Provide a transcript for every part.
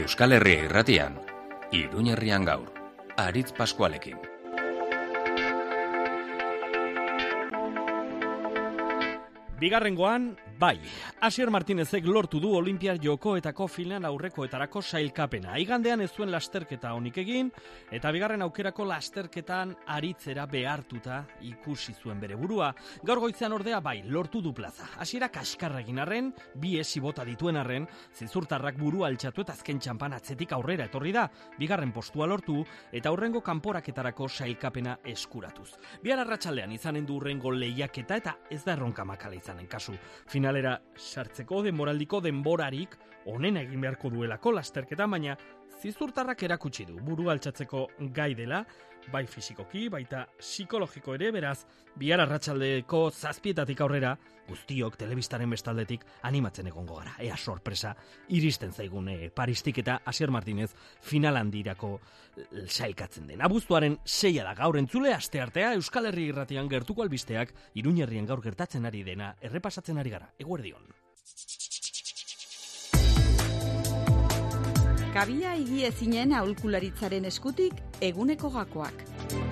Euskal Herria Irratian, Iruñerrian gaur, Aritz Paskualekin. Bigarrengoan, bai. Asier Martinezek lortu du Olinpiar Jokoetako final aurrekoetarako sailkapena. Igandean ez zuen lasterketa onik egin, eta bigarren aukerako lasterketan aritzera behartuta ikusi zuen bere burua. Gaur goizean ordea bai, lortu du plaza. Asiera kaskarra egin arren, bi esi bota dituen arren, zizurtarrak burua altxatu eta azken txampan atzetik aurrera etorri da. Bigarren postua lortu, eta hurrengo kanporaketarako sailkapena eskuratuz. Bihar arratsaldean izanen du hurrengo lehiaketa eta ez da erronka makala izanen kasu. Finalera sartzeko denboraldiko denborarik onena egin beharko duelako lasterketa, baina zizurtarrak erakutsi du burua altxatzeko gai dela, bai fisikoki, baita psikologiko ere, beraz, bihar arratsaldeko 7:00 aurrera, guztiok telebistaren bestaldetik animatzen egongo gara. Ea sorpresa, iristen zaigun Paristik eta Asier Martinez final handirako sailkatzen den. Abuztuaren 6 da gaur entzule, asteartea Euskal Herria Irratian gertuko albisteak Iruñerrian gaur gertatzen ari dena errepasatzen ari gara. Eguerdion. Kabia higiezinen aholkularitzaren eskutik eguneko gakoak.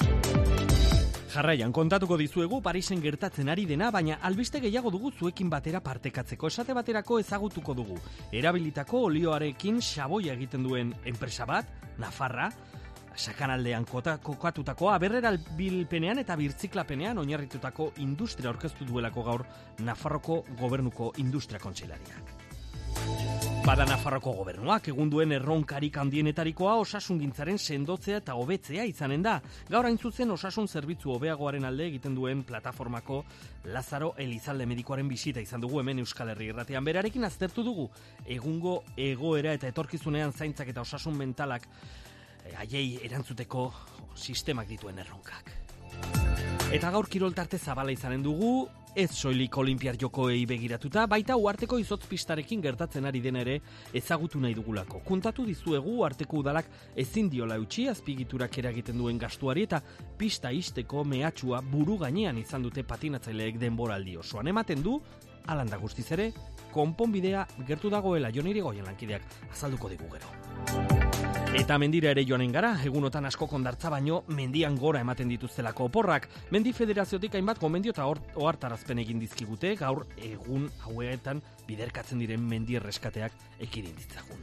Jarraian kontatuko dizuegu Parisen gertatzen ari dena, baina albiste gehiago dugu zuekin batera partekatzeko. Esate baterako ezagutuko dugu erabilitako olioarekin xaboia egiten duen enpresa bat, Nafarra, sakanaldean kokatutako aberrera bilpenean eta birtziklapenean oinarritutako industria aurkeztu duelako gaur Nafarroko Gobernuko Industria Kontseilariak. Bada Nafarroko Gobernuak egun duen erronkarik handienetarikoa osasungintzaren sendotzea eta hobetzea izanen da. Gaur hain zuzen osasun zerbitzu hobeagoaren alde egiten duen plataformako Lazaro Elizalde medikoaren bisita izan dugu hemen Euskal Herria Irratian. Berarekin aztertu dugu egungo egoera eta etorkizunean zaintzak eta osasun mentalak haiei erantzuteko sistemak dituen erronkak. Eta gaur kiroltarte zabala izanen dugu, ez soilik Olinpiar Jokoei begiratuta, baita uharteko izotz pistarekin gertatzen ari dena ere ezagutu nahi dugulako. Kontatu dizuegu uharteko udalak ezin diola eutsi azpigiturak eragiten duen gastuari eta pista ixteko mehatxua buru gainean izan dute patinatzaileek denboraldi osoan. Ematen du, alanda guztiz ere, konponbidea gertu dagoela. Jon Irigoyen lankideak azalduko digu gero. Eta mendira ere joanen gara, egunotan asko kondartza baino mendian gora ematen dituztelako oporrak. Mendi Federaziotik hainbat gomendio eta ohartarazpen egin dizkigute, gaur egun hauetan biderkatzen diren mendi erreskateak ekidin ditzagun.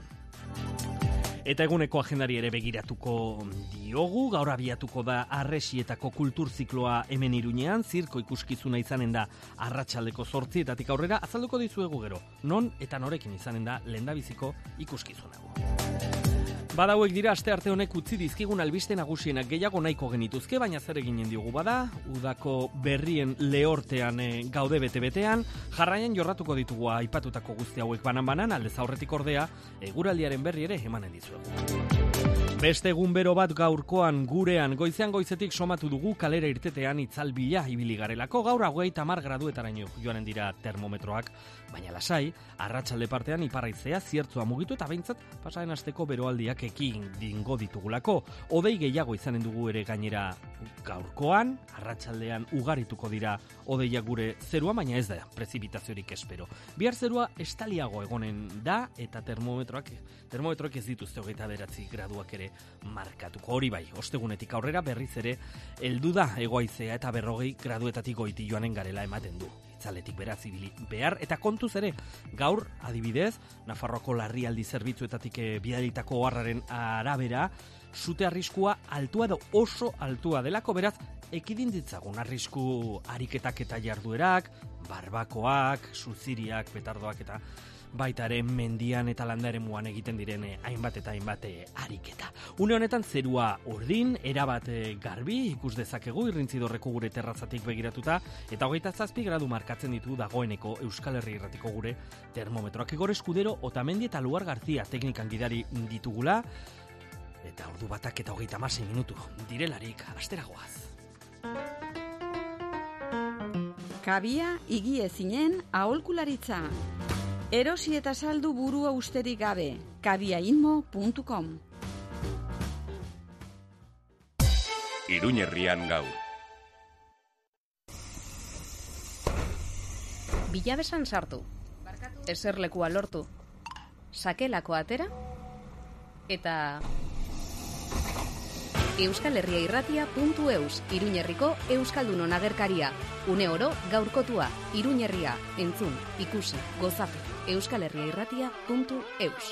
Eta eguneko agendari ere begiratuko diogu, gaur abiatuko da Arresietako kultur zikloa hemen Iruñean, zirko ikuskizuna izanen da arratsaldeko 8:00 aurrera, azalduko dizuegu gero, non eta norekin izanen da lehendabiziko ikuskizunago. Badauek dira astearte honek utzi dizkigun albiste nagusienak, gehiago nahiko genituzke, baina zer eginen diogu bada, udako berrien lehortean gaude bete-betean, jarraian jorratuko ditugu aipatutako guzti hauek banan-banan, aldez aurretik ordea, eguraldiaren berri ere emanen dizuegu. Beste egun bero bat gaurkoan gurean, goizean goizetik somatu dugu kalera irtetean itzalbila ibili garelako, gaur 30 graduetaraino joanen dira termometroak, baina lasai, arratsalde partean iparraizea ziertzua mugitu eta behintzat pasaren asteko beroaldiak ekin dingo ditugulako. Hodei gehiago izanen dugu ere gainera gaurkoan, arratsaldean ugarituko dira hodeiak gure zerua, baina ez da prezipitaziorik espero. Bihar zerua estaliago egonen da eta termometroak ez dituzte 29 graduak ere markatuko. Hori bai, ostegunetik aurrera berriz ere heldu da hegoaizea eta 40 graduetatik goiti joanen garela ematen du. Itzaletik beraz ibili behar eta kontuz ere, gaur adibidez, Nafarroako larrialdi zerbitzuetatik bidalitako oharraren arabera, sute arriskua altua edo oso altua delako, beraz ekidin ditzagun arrisku ariketak eta jarduerak, barbakoak, suziriak, petardoak eta baita ere mendian eta landaremuan egiten diren hainbat eta hainbat ariketa. Une honetan zerua urdin, erabat garbi, ikus dezakegu Irrintzidorreko gure terrazatik begiratuta, eta 27 gradu markatzen ditu dagoeneko Euskal Herria Irratiko gure termometroak. Igor Eskudero, Otamendi eta Luar Garzia teknikan gidari ditugula, eta ordu batak eta 36 minutu direlarik asteragoaz. Kabia higiezinen aholkularitza. Erosi eta saldu burua usterik gabe. kabiainmo.com. Iruñerrian gaur. Bilabesan sartu. Eserlekua lortu. Sakelako atera. Eta euskalherriairratia.eus, Iruñerriko Euskaldunon agerkaria. Une oro gaurkotua, Iruñerria, entzun, ikusi, gozatu. euskalherriairratia.eus.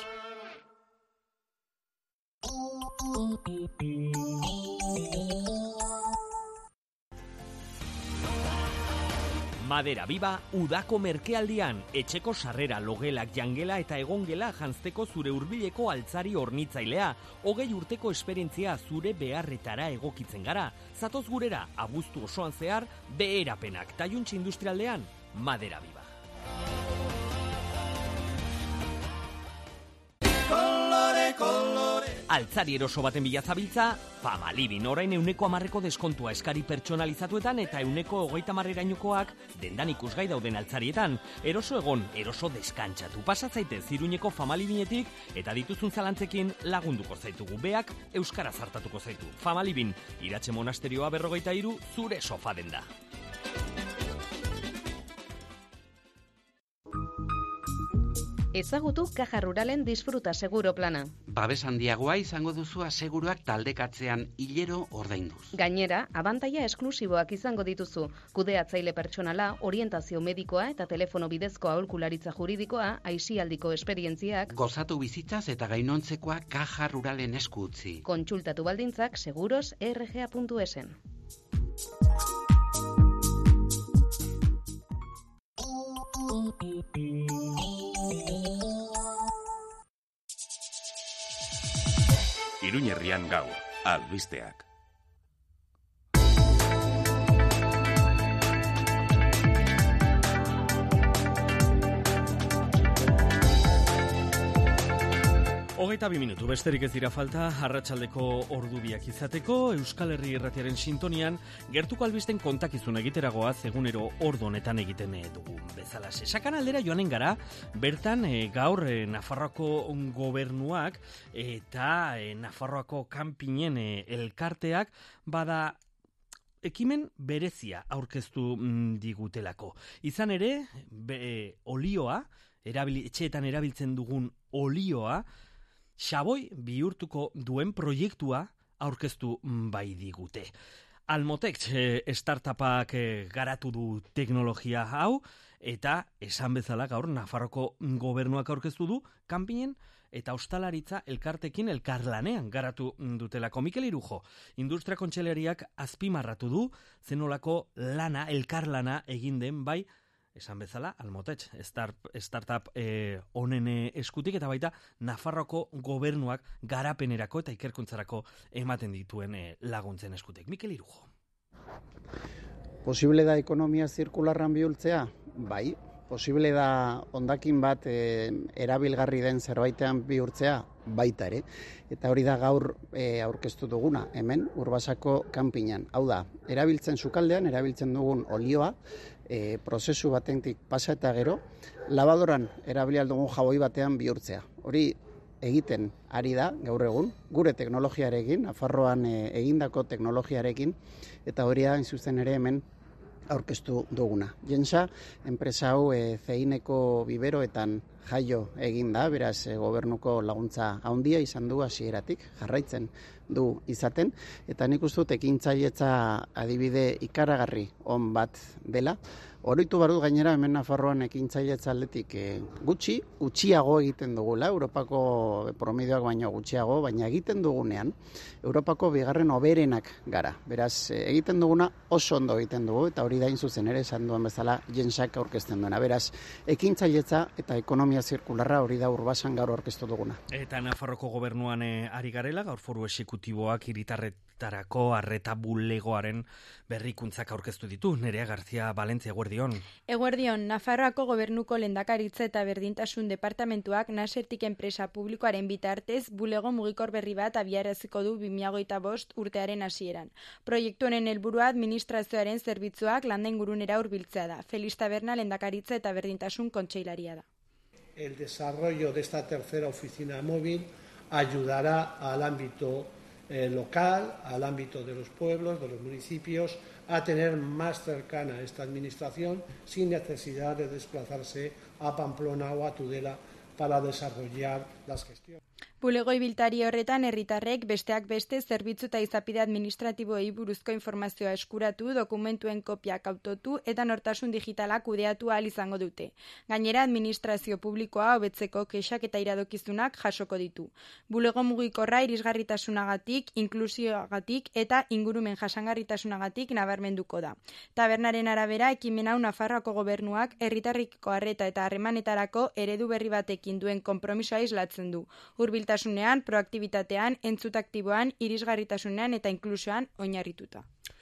Madera Biba udako merkealdian, etxeko sarrera, logelak, jangela eta egongela janzteko zure hurbileko altzari hornitzailea. 20 urteko esperientzia zure beharretara egokitzen gara. Zatoz gurera, abuztu osoan zehar, beherapenak, Taiuntxe industrialdean, Madera Biba. Altzari eroso baten bilazabiltza, Famalibin orain 110% deskontua eskari pertsonalizatuetan eta 130%rainokoak dendan ikusgai dauden altzarietan. Eroso egon, eroso deskantsatu. Pasatzaitez Iruñeko Famalibinetik eta dituzun zalantzekin lagunduko zaitugu. Beak euskaraz hartatuko zaitu. Famalibin, Iratxe Monasterioa 43, zure sofa denda. Ezagutu Caja Ruralen disfruta seguro plana. Babes handiagoa izango duzu aseguruak taldekatzean hilero ordainduz. Gainera, abantaila esklusiboak izango dituzu. Kudeatzaile pertsonala, orientazio medikoa eta telefono bidezko aholkularitza juridikoa, aisialdiko esperientziak. Gozatu bizitzaz eta gainontzekoa Caja Ruralen esku utzi. Kontsultatu baldintzak seguros.rga.esen. Iruñerrian gaur, albisteak. Hogeita 2 minutu, besterik ez dira falta, arratsaldeko ordubiak izateko, Euskal Herri Irratiaren sintonian, gertuko albisten kontakizun egiteragoaz egunero ordu honetan egiten dugu bezalaxe. Sakan aldera joanen gara, bertan gaur Nafarroako gobernuak eta Nafarroako kanpinen elkarteak bada ekimen berezia aurkeztu digutelako. Izan ere, olioa, etxeetan erabiltzen dugun olioa, xaboi bihurtuko duen proiektua aurkeztu bai digute. Almotek startupak garatu du teknologia hau, eta esan bezala gaur Nafarroko gobernuak aurkeztu du kanpinen eta ostalaritza elkartekin elkarlanean garatu dutelako. Mikel Irujo, Industria Kontseilariak azpimarratu du zenolako lana, elkarlana egin den bai, esan bezala, Almotek startup honen eskutik eta baita Nafarroko gobernuak garapenerako eta ikerkuntzarako ematen dituen laguntzen eskutik. Mikel Irujo. Posible da ekonomia zirkularran bihurtzea? Bai. Posible da hondakin bat erabilgarri den zerbaitean bihurtzea? Baita ere. Eta hori da gaur aurkeztu duguna, hemen, Urbasako kanpinan. Hau da, erabiltzen sukaldean, erabiltzen dugun olioa, prozesu batentik pasa eta gero, labadoran erabili dugun jaboi batean bihurtzea. Hori egiten ari da gaur egun, gure teknologiarekin, Nafarroan egindako teknologiarekin, eta hori da, zuzen ere hemen, aurkeztu duguna. Jensa, enpresa hau Zeineko biberoetan jaio egin da, beraz gobernuko laguntza handia izan du hasieratik, jarraitzen du izaten, eta nik uste dut ekintzailetza adibide ikaragarri on bat dela. Oroitu bardu gainera hemen Nafarroan ekintzailetza aldetik gutxiago egiten dugula, Europako promedioak baino gutxiago, baina egiten dugunean, Europako bigarren hoberenak gara. Beraz, egiten duguna oso ondo egiten dugu, eta hori da hain zuzen ere esan duen bezala Jensak aurkezten duena. Beraz, ekintzailetza eta ekonomia zirkularra hori da Urbasan gaur aurkeztu duguna. Eta Nafarroko gobernuan ari garela, gaur foru exekutiboak hiritarretarako arreta bulegoaren berrikuntzak aurkeztu ditu. Nerea Garzia Valentzia, eguerdion. Eguerdion, Nafarroako gobernuko lehendakaritza eta berdintasun departamentuak Nasertik enpresa publikoaren bitartez bulego mugikor berri bat abiaraziko du 2025 urtearen hasieran. Proiektu honen helburua administrazioaren zerbitzuak landengurunera hurbiltzea da. Felix Taberna lehendakaritza eta berdintasun kontseilaria da. El desarrollo de esta tercera oficina móvil ayudará al ámbito local, al ámbito de los pueblos, de los municipios, a tener más cercana esta administración sin necesidad de desplazarse a Pamplona o a Tudela para desarrollar las gestiones. Bulego ibiltari horretan herritarrek besteak beste zerbitzu eta izapide administratiboei buruzko informazioa eskuratu, dokumentuen kopiak autotu eta nortasun digitala kudeatu ahal izango dute. Gainera, administrazio publikoa hobetzeko kexak eta iradokizunak jasoko ditu. Bulego mugikorra irisgarritasunagatik, inklusioagatik eta ingurumen jasangarritasunagatik nabarmenduko da. Tabernaren arabera, ekimen hau Nafarroako gobernuak herritarriko arreta eta harremanetarako eredu berri batekin duen konpromisoa islatzen du. Hurbiltasunean, proaktibitatean, entzut aktiboan, irisgarritasunean eta inklusioan oinarrituta.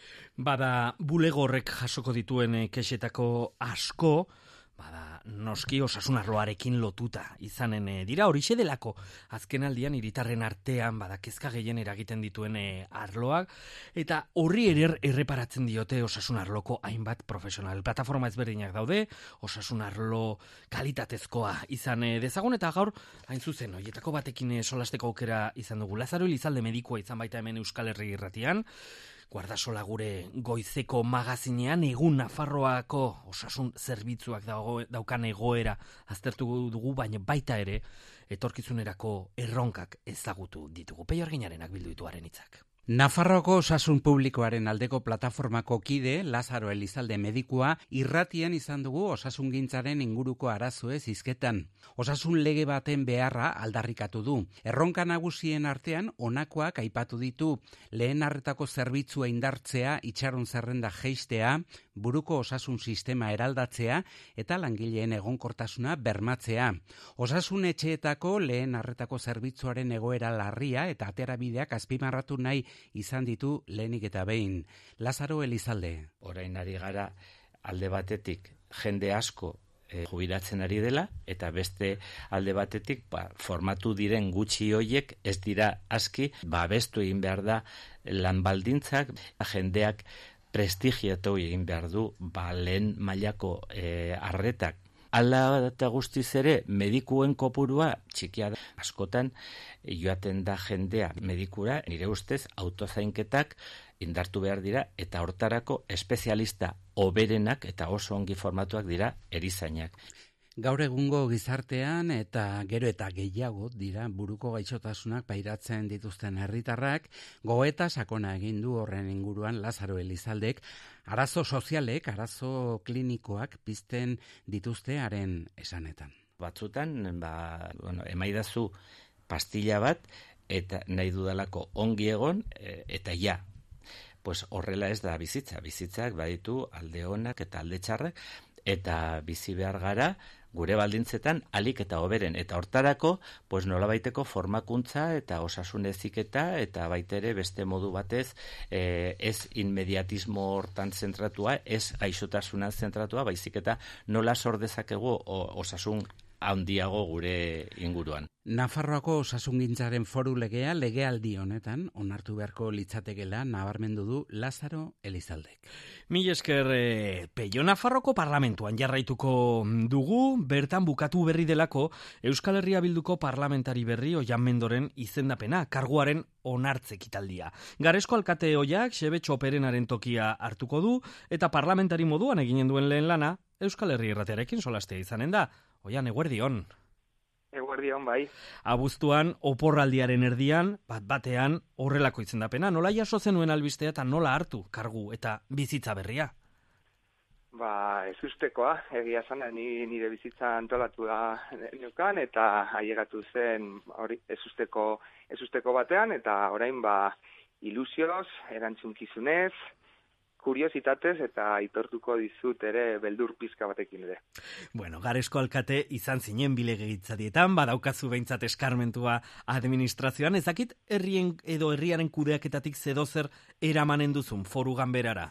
Bada bulego horrek jasoko dituen kexetako asko, bada noski osasun arloarekin lotuta izanen dira, horixe delako azken aldian hiritarren artean bada kezka gehien eragiten dituen arloak, eta horri erreparatzen diote osasun arloko hainbat profesional. Plataforma ezberdinak daude, osasun arlo kalitatezkoa izan dezagun, eta gaur hain zuzen horietako batekin solasteko aukera izan dugu. Lazaro Elizalde medikua izan baita hemen Euskal Herri Irratian, Guardasola gure goizeko magazinean egun Nafarroako osasun zerbitzuak daukan egoera aztertu dugu, baina baita ere etorkizunerako erronkak ezagutu ditugu. Peio Arginarenak bildu dituaren hitzak. Nafarroako osasun publikoaren aldeko plataformako kide, Lazaro Elizalde medikua, irratian izan dugu osasungintzaren inguruko arazoez hizketan. Osasun lege baten beharra aldarrikatu du. Erronka nagusien artean honakoak aipatu ditu: lehen arretako zerbitzua indartzea, itxaron zerrenda jeistea, buruko osasun sistema eraldatzea eta langileen egonkortasuna bermatzea. Osasun etxeetako lehen arretako zerbitzuaren egoera larria eta aterabideak azpimarratu nahi izan ditu lehenik eta behin. Lazaro Elizalde. Orain ari gara alde batetik jende asko jubilatzen ari dela, eta beste alde batetik formatu diren gutxi hoiek ez dira aski, babestu egin behar da lan baldintzak, jendeak prestigiatu egin behar du lehen mailako arretak. Hala eta guztiz ere, medikuen kopurua txikia da. Askotan, joaten da jendea medikura, nire ustez, autozainketak indartu behar dira, eta hortarako espezialista hoberenak eta oso ongi formatuak dira erizainak. Gaur egungo gizartean eta gero eta gehiago dira buruko gaixotasunak pairatzen dituzten herritarrak, gogoeta sakona egin du horren inguruan Lazaro Elizaldek, arazo sozialek, arazo klinikoak pizten dituzte haren esanetan. Batzutan, emaidazu pastilla bat, eta nahi dudalako ongi egon, eta ja. Pues horrela ez da bizitza. Bizitzak baditu alde onak eta alde txarrak, eta bizi behar gara gure baldintzetan alik eta hoberen, eta hortarako nolabaiteko formakuntza eta osasun heziketa, eta baita ere beste modu batez ez inmediatismo hortan zentratua, ez gaixotasuna zentratua, baizik eta nola sor dezakegu osasun handiago gure inguruan. Nafarroako osasungintzaren foru legea legealdi honetan onartu beharko litzatekeela nabarmendu du Lazaro Elizaldek. Mil esker, Peio. Nafarroako parlamentuan jarraituko dugu, bertan bukatu berri delako Euskal Herria Bilduko parlamentari berri Oian Mendoren izendapena, karguaren onartze ekitaldia. Garesko alkate oiak Xebe Txoperenaren tokia hartuko du, eta parlamentari moduan eginen duen lehen lana Euskal Herri Irratiarekin solastea izanen da. Oian, eguerdion. Eguerdion, bai. Abuztuan, oporraldiaren erdian, bat-batean, horrelako izendapena. Nola jaso zenuen albistea eta nola hartu kargu eta bizitza berria? Ez ustekoa, egia esan, nire bizitza antolatu da neukan, eta ailegatu zen ez usteko batean, eta orain ilusioz, erantzunkizunez, kuriositatez eta aitortuko dizut ere beldur pizka batekin ere. Bueno, Garesko alkate izan zinen bilegegitzadietan, badaukazu behintzat eskarmentua administrazioan, ezakit herrien edo herriaren kudeaketatik zedozer eramanen duzun foru ganberara?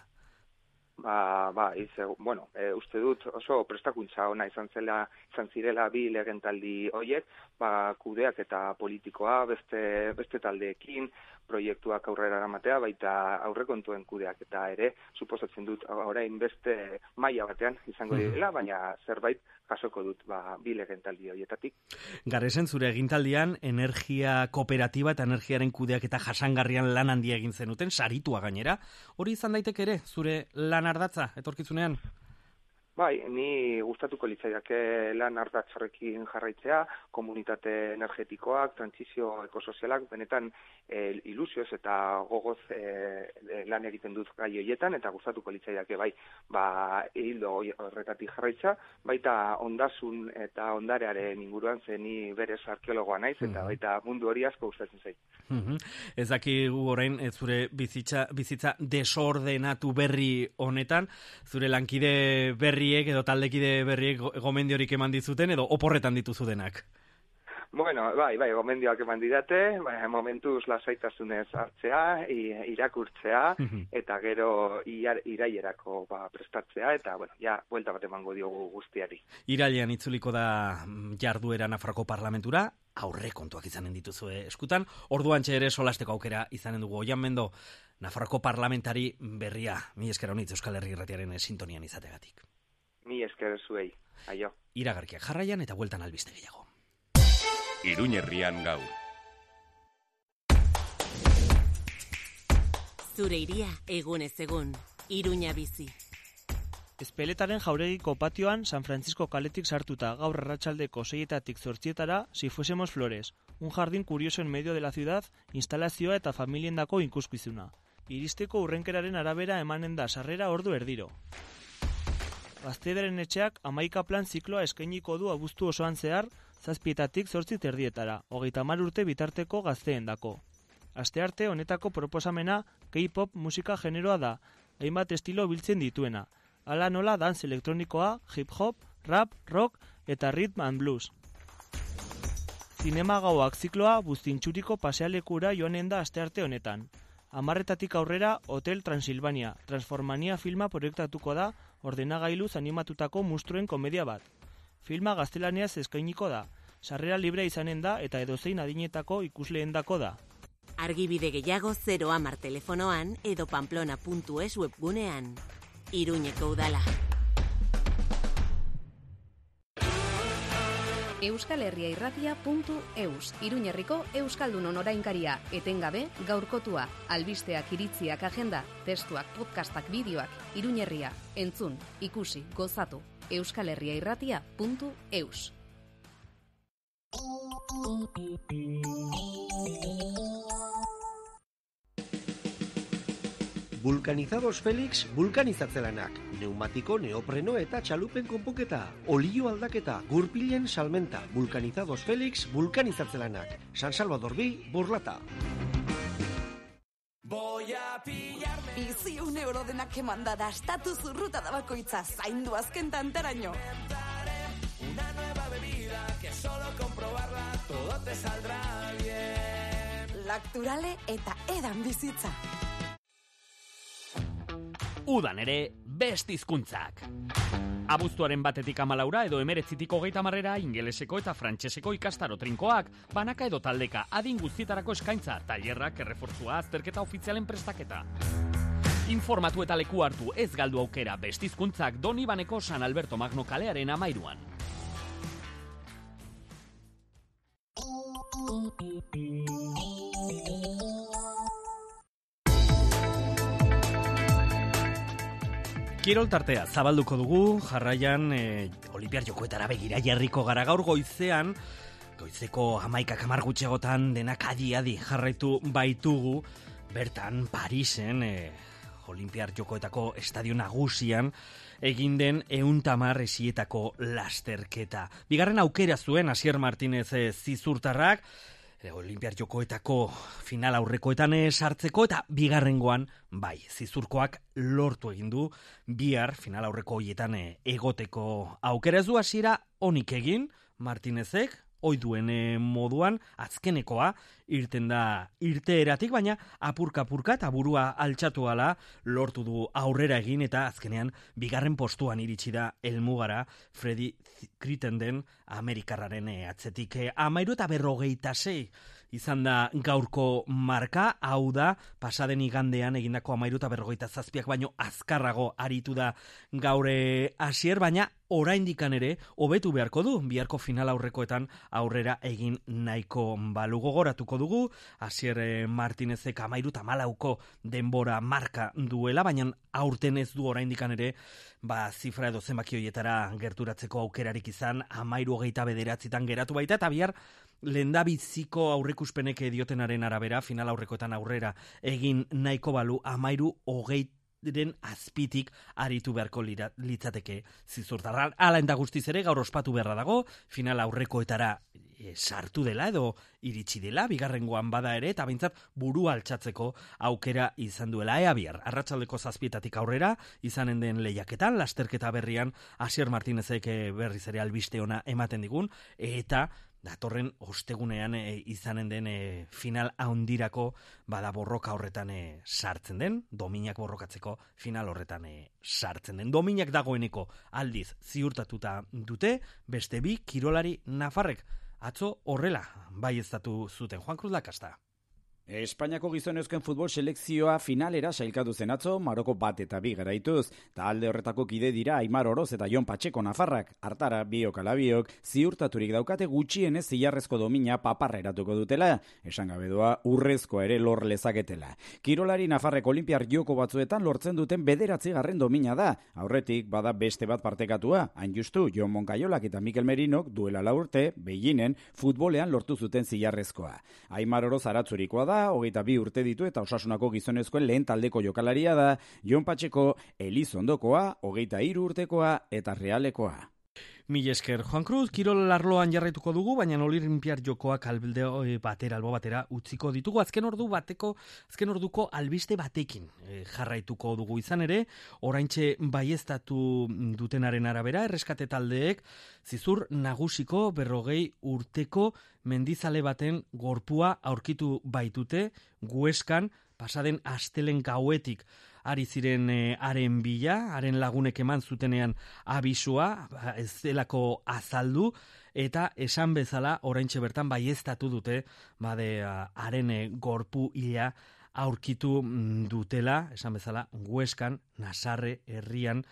Uste dut oso prestakuntza ona izan zirela bi legentaldi hoiek, kudeak eta politikoa beste taldeekin, proiektuak aurrera eramatea, baita aurrekontuen kudeak eta ere, suposatzen dut orain beste maila batean izango direla, baina zerbait jasoko dut bi legentaldi hoietatik. Garesen, zure egintaldian energia kooperatiba eta energiaren kudeak eta jasangarrian lan handia egin zenuten, saritua gainera. Hori izan daiteke ere, zure lan ardatza, etorkizunean? Bai, ni gustatuko litzaidake lan ardatz horrekin jarraitzea, komunitate energetikoak, trantsizio ekosozialak, benetan ilusioz eta gogoz lan egiten dut gai horietan, eta gustatuko litzaidake bai, hildo horretatik jarraitza, baita ondasun eta ondarearen inguruan ni berez arkeologoa naiz, eta baita mundu hori asko gustatzen zait. Ez dakigu orain zure bizitza desordenatu berri honetan, zure lankide berriek edo taldekide berriek gomendiorik eman dizuten edo oporretan dituzu denak? Bueno, bai, gomendioak eman didate, momentuz lasaitasunez hartzea, irakurtzea, eta gero irailerako prestatzea, eta, buelta bat emango diogu guztiari. Irailean itzuliko da jarduera Nafarroko Parlamentura, aurrekontuak izanen dituzu eskutan, orduantxe ere solasteko aukera izanen dugu. Oian Mendo, Nafarroko parlamentari berria, mi esker honitz Euskal Herri Irratiaren sintonian izategatik. Mi esker zuei, aio. Iragarkiak jarraian eta bueltan albiste gehiago. Iruñerrian gaur. Zure iria egunez egun, Iruña bizi. Ezpeletaren jauregiko patioan San Francisco kaletik sartuta gaur arratsaldeko 6etatik 8etara Si fuésemos flores, un jardín curioso en medio de la ciudad, instalazioa eta familiendako ikuskizuna. Iristeko urrenkeraren arabera emanen da sarrera ordu erdiro. Gaztederen etxeak 11 plan zikloa eskainiko du abuztu osoan zehar, 7etatik 8:30, 30 urte bitarteko gazteendako. Astearte honetako proposamena K-pop musika generoa da, hainbat estilo biltzen dituena. Hala nola dance elektronikoa, hip-hop, rap, rock eta rhythm and blues. Zinema gauak zikloa Buztintxuriko pasealekura joanen da astearte honetan. 10etatik aurrera Hotel Transilvania, Transformania filma proiektatuko da ordenagailuz animatutako mustruen komedia bat. Filma gaztelaniaz eskainiko da, sarrera libre izanen da eta edozein adinetako ikusleendako da. Argibide gehiago 010 telefonoan edo pamplona.es webgunean. Iruñeko udala. euskalherriairratia.eus, Iruñerriko Euskaldunon orainkaria, etengabe gaurkotua, albisteak, iritziak, agenda, testuak, podcastak, bideoak, Iruñerria, entzun, ikusi, gozatu, euskalherriairratia.eus. Vulcanizados Felix vulkanizatzelanak, neumatiko, neopreno eta txalupen konponketa, olio aldaketa, gurpilen salmenta, Vulcanizados Felix vulkanizatzelanak, San Salvador bi, Borlata. Bizi €1 denak emanda da, estatu zurruta da bakoitza, zaindu azken tantaraino. Una nueva bebida que solo comprobarla todo te saldrá bien. Lacturale eta edan bizitza. Udan ere, best hizkuntzak. Abuztuaren 1etik 14 edo 19etik 30 ingeleseko eta frantseseko ikastaro trinkoak, banaka edo taldeka, adin guztietarako eskaintza, tailerrak, errefortzua, azterketa ofizialen prestaketa. Informatu eta leku hartu, ez galdu aukera, best hizkuntzak Donibaneko San Alberto Magno kalearen 13. Kirol tartea zabalduko dugu, jarraian Olinpiar Jokoetara begira jarriko gara gaur goizean, goizeko 11 gutxiagotan denak adi jarraitu baitugu, bertan Parisen, Olinpiar Jokoetako estadio nagusian, egin den 110 esietako lasterketa. Bigarren aukera zuen Asier Martinez zizurtarrak, Olinpiar Jokoetako final aurrekoetan sartzeko eta bigarrengoan bai, zizurkoak lortu egin du bihar final aurreko hoietan egoteko aukera. Ez du hasiera onik egin Martinezek, ohi duen moduan azkenekoa irten da irteeratik, baina apurka eta burua altxatu ala lortu du aurrera egin eta azkenean bigarren postuan iritsi da helmugara Freddy Crittenden Amerikarraren atzetik. 13:46 izan da gaurko marka, hau da pasaden igandean egindako 13:47 baino azkarrago aritu da gaur Asier, baina oraindikan ere hobetu beharko du, biharko final aurrekoetan aurrera egin nahiko balu. Gogoratuko dugu, Asier Martinezek 13-14 denbora marka duela, baina aurten ez du oraindikan ere zifra edo zenbaki horietara gerturatzeko aukerarik izan, 13-29 geratu baita, eta bihar lehendabiziko aurreikuspenek diotenaren arabera, final aurrekoetan aurrera egin nahiko balu, 13-20 azpitik aritu beharko litzateke zizurtarra. Hala eta guztiz ere, gaur ospatu beharra dago, final aurrekoetara sartu dela edo iritsi dela, bigarrengoan bada ere, eta behintzat burua altxatzeko aukera izan duela. Ea bihar, arratsaldeko 7 aurrera, izanen den lehiaketan, lasterketa berrian, Asier Martinezek berriz ere albiste ona ematen digun, eta datorren ostegunean izanen den final handirako borroka horretan sartzen den, dominak borrokatzeko final horretan sartzen den. Dominak dagoeneko aldiz ziurtatuta dute, beste bi kirolari nafarrek atzo horrela baieztatu zuten. Juan Cruz Lakasta. Espainiako gizonezkoen futbol selekzioa finalera sailkatu zen atzo, Maroko 1-2 garaituz, eta alde horretako kide dira Aimar Oroz eta Jon Patxeko nafarrak, hartara biok ala biok, ziurtaturik daukate gutxienez zilarrezko domina paparreratuko dutela, esan gabe doa urrezkoa ere lor lezaketela. Kirolari nafarrek olimpiar joko batzuetan lortzen duten 9. domina da, aurretik bada beste bat partekatua, hain justu Jon Moncayolak eta Mikel Merinok duela 4 urte, Beijingen futbolean lortu zuten zilarrezkoa. Aimar Oroz aratzurikoa da, 22 urte ditu eta Osasunako gizonezkoen lehen taldeko jokalaria da, Jon Patxeko Elizondokoa, 23 urtekoa eta Realekoa. Mil esker, Juan Cruz, kirol arloan jarraituko dugu, baina olimpiar jokoak albo batera utziko ditugu. Azken orduko albiste batekin jarraituko dugu izan ere, oraintxe baieztatu dutenaren arabera, erreskate taldeek zizur nagusiko 40 urteko mendizale baten gorpua aurkitu baitute, Gueskan, pasaden astelen gauetik ari ziren haren bila, haren lagunek eman zutenean abisua, ez delako azaldu, eta esan bezala oraintxe bertan baieztatu dute, haren gorpu hila aurkitu dutela, esan bezala, Gueskan, Nasarre herrian,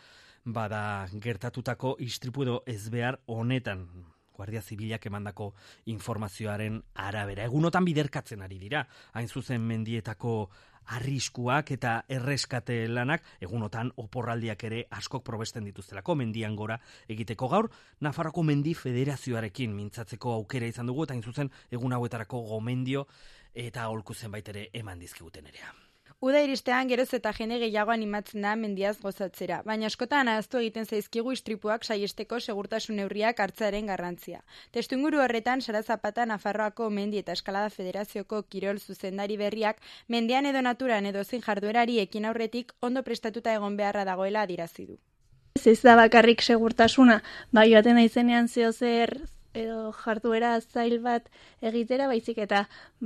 gertatutako istripu edo ezbehar honetan. Guardia Zibilak emandako informazioaren arabera. Egunotan biderkatzen ari dira, hain zuzen mendietako arriskuak eta erreskate lanak, egunotan oporraldiak ere askok probesten dituztelako mendian gora egiteko. Gaur Nafarroko Mendi Federazioarekin mintzatzeko aukera izan dugu, eta hain zuzen egun hauetarako gomendio eta aholku zenbait ere eman dizkiguten erea. Uda iristean geroz eta jende gehiago animatzen da mendiaz gozatzera, baina askotan ahaztu egiten zaizkigu istripuak saiesteko segurtasun neurriak hartzearen garrantzia. Testuinguru horretan, Sara Zapata Nafarroako Mendi eta Eskalada Federazioko kirol zuzendari berriak mendian edo naturan edo zein jarduerari ekin aurretik ondo prestatuta egon beharra dagoela adierazi du. Ez da bakarrik segurtasuna, bai joaten naizenean zeozer edo jarduera zail bat egitera, baizik eta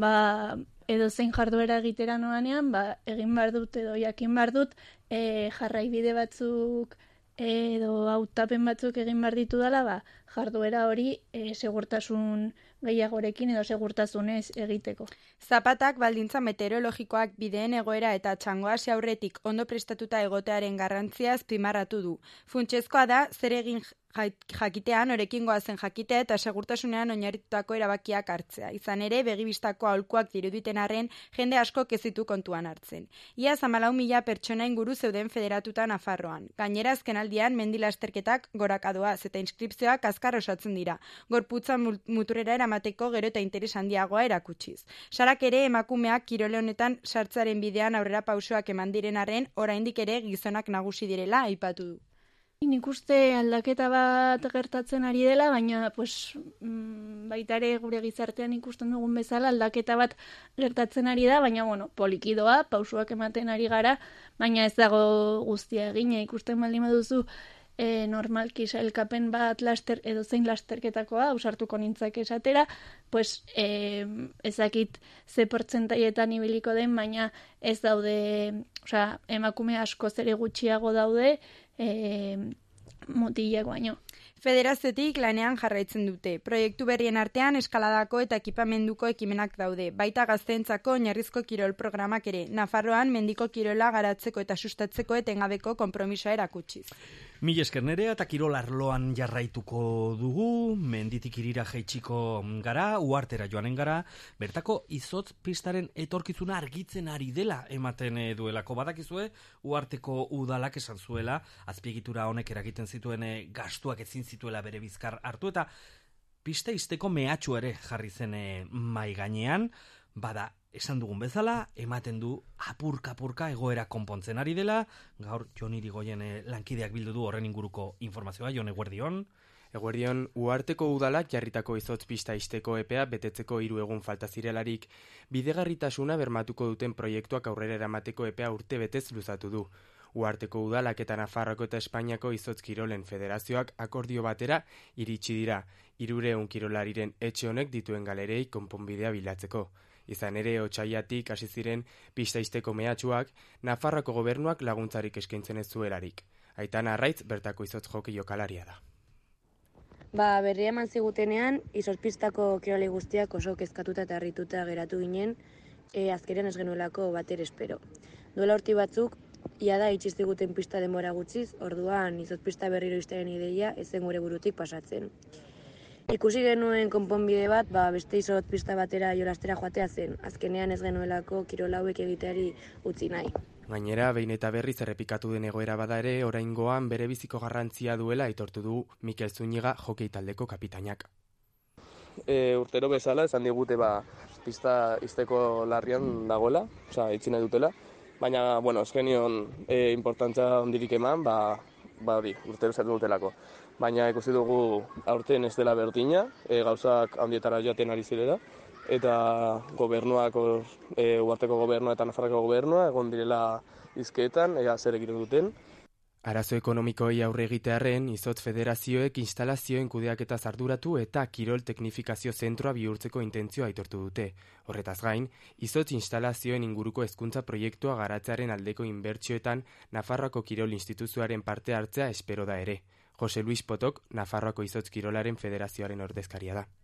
edo zein jarduera egitera noanean, egin behar dut edo jakin behar dut jarraibide batzuk edo hautapen batzuk egin behar ditu dela, jarduera hori segurtasun gehiagorekin edo segurtasunez egiteko. Zapatak baldintza meteorologikoak bideen egoera eta txangoasi aurretik ondo prestatuta egotearen garrantzia azpimarratu du. Funtsezkoa da zer egin jakitean orekin goazen jakitea eta segurtasunean oinarritutako erabakiak hartzea. Izan ere, begibistako aholkuak diruditen arren, jende asko ez ditu kontuan hartzen. Ia 14.000 pertsona inguru zeuden federatuta Nafarroan. Gainera, azkenaldian mendi lasterketak gorakadoaz eta inskripzioak azkar osatzen dira. Gorputza muturrera eramateko gero eta interes handiagoa erakutsiz. Sarak ere emakumeak kirole honetan sartzaren bidean aurrera pausoak eman diren arren, oraindik ere gizonak nagusi direla aipatu du. Nik uste aldaketa bat gertatzen ari dela, baina baita ere gure gizartean ikusten dugun bezala aldaketa bat gertatzen ari da, baina polikidoa, pausuak ematen ari gara, baina ez dago guztia egin, ikusten baldin baduzu normalki sailkapen bat edo zein lasterketakoa, ausartuko nintzak esatera, ezakit ze portzentaietan ibiliko den, baina ez daude, emakume asko zere gutxiago daude, mutilak baino. Federaziotik lanean jarraitzen dute. Proiektu berrien artean eskaladako eta ekipamenduko ekimenak daude. Baita gazteentzako oinarrizko kirol programak ere. Nafarroan mendiko kirola garatzeko eta sustatzeko etengabeko konpromisoa erakutsiz. Mil esker Nerea, eta kirol arloan jarraituko dugu, menditik irira jaitsiko gara, uhartera joanen gara, bertako izotz pistaren etorkizuna argitzen ari dela ematen duelako. Badakizue, uharteko udalak esan zuela, azpiegitura honek eragiten zituen gastuak ezin zituela bere bizkar hartu, eta pista izteko mehatxu ere jarri zen mai gainean, bada, esan dugun bezala, ematen du apurka-apurka egoera konpontzen ari dela. Gaur, Jon Irigoyen lankideak bildu du horren inguruko informazioa. Jon, eguerdion. Eguerdion, uharteko udalak jarritako izotz pista izteko epea betetzeko 3 egun falta zirelarik, bidegarritasuna bermatuko duten proiektuak aurrera eramateko epea urte betez luzatu du. Uharteko udalak eta Nafarroako eta Espainiako izotz kirolen federazioak akordio batera iritsi dira, 300 kirolariren etxe honek dituen galerei konponbidea bilatzeko. Izan ere, otsaiatik hasi ziren pista izteko mehatxuak, Nafarroako gobernuak laguntzarik eskaintzen ez zuelarik. Aitana Arraitz bertako izotz joki jokalaria da. Berria eman zigutenean, izozpistako kirolei guztiak oso kezkatuta eta harrituta geratu ginen, azkenean ez genuelako bater espero. Duela urte batzuk, iada itxiztiguten pista denbora gutxiz, orduan izozpista berriro iztaren ideia ezen gure burutik pasatzen. Ikusi genuen konponbide bat, beste izot pista batera jolastera joatea zen, azkenean ez genuelako kirol hauek egiteari utzi nahi. Gainera, behin eta berriz errepikatu den egoera bada ere, oraingoan bere biziko garrantzia duela aitortu du Mikel Zúñiga hokei taldeko kapitainak. Urtero bezala, esan digute pista izteko larrian dagoela, itzi nahi dutela, baina, ez genion importantza hondirik eman, urtero zer dutelako. Baina ikusi dugu aurten ez dela berdina, gauzak handietara joaten ari zirela, eta gobernuak, uharteko gobernua eta Nafarroako gobernua, egon direla hizketan, zer egiten duten. Arazo ekonomikoei aurre egitearren, izotz federazioek instalazioen kudeaketa arduratu eta kirol teknifikazio zentroa bihurtzeko intentzioa aitortu dute. Horretaz gain, izotz instalazioen inguruko hezkuntza proiektua garatzearen aldeko inbertsioetan Nafarroako kirol instituzioaren parte hartzea espero da ere. José Luis Potok, Nafarroako izotz kirolaren federazioaren ordezkaria da.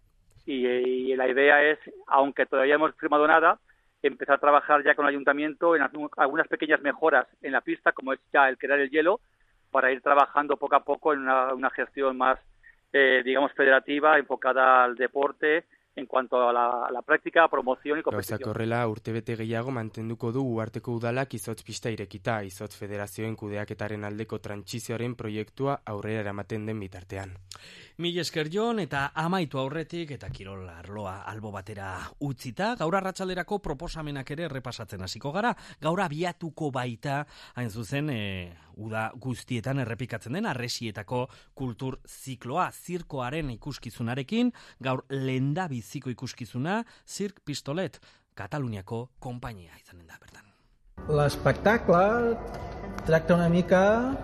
Y la idea es, aunque todavía hemos firmado nada, empezar a trabajar ya con el ayuntamiento en algunas pequeñas mejoras en la pista, como es ya el crear el hielo, para ir trabajando poco a poco en una gestión más, federativa, enfocada al deporte, en cuanto a la práctica, promoción y competición. Gauzak horrela, urtebete gehiago mantenduko du uharteko udalak izotz pista irekita, izotz federazioen kudeaketaren aldeko trantsizioaren proiektua aurrera eramaten den bitartean. Mil esker Jon, eta amaitu aurretik eta kirol arloa albo batera utzita, gaur arratsalderako proposamenak ere errepasatzen hasiko gara. Gaur abiatuko baita, hain zuzen, uda guztietan errepikatzen den Harresietako kultur zikloa, zirkoaren ikuskizunarekin, gaur lehendabiziko ikuskizuna, Cirque Pistolet, Kataluniako konpainia izanen da bertan. L'espectacle tracta una mica,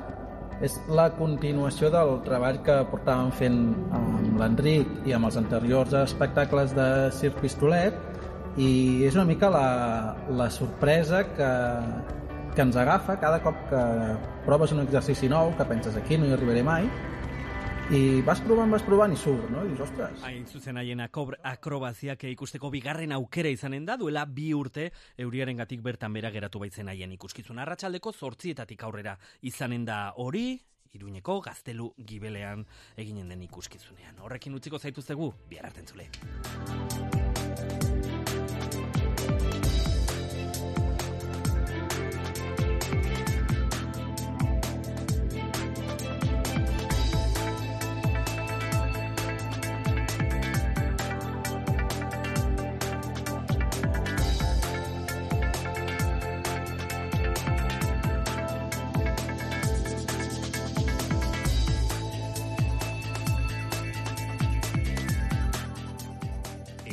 és la continuació del treball que portàvem fent amb l'Enric i amb els anteriors espectacles de Cirque Pistolet, i és una mica la sorpresa que ens agafa cada cop que proves un exercici nou, que penses aquí no hi arribaré mai, i vas provant i surt, no? I dius, ostres. Hain zuzen haien akrobaziak ikusteko bigarren aukera izanen da, duela 2 urte euriarengatik bertan bera geratu baitzen haien ikuskizuna. Arratsaldeko 8 aurrera izanen da hori, Iruñeko Gaztelu Gibelean eginen den ikuskizunean. Horrekin utziko zaituztegu, bihar arte entzule.